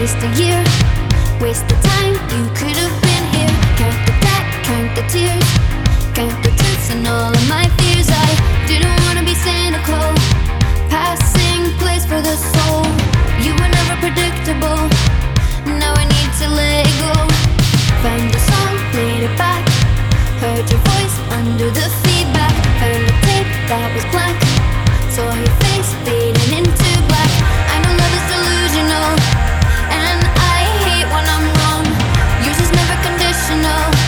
Waste a year, waste the time, you could have been here. Count the debt, count the tears, count the truths and all of my fears. I didn't wanna be cynical, passing place for the soul. You were never predictable, now I need to let it go. Found the song, played it back, heard your voice under the feedback. Found the tape that was blank, saw your face fading into black. I know love is delusional, and I hate when I'm wrong. Yours is never conditional.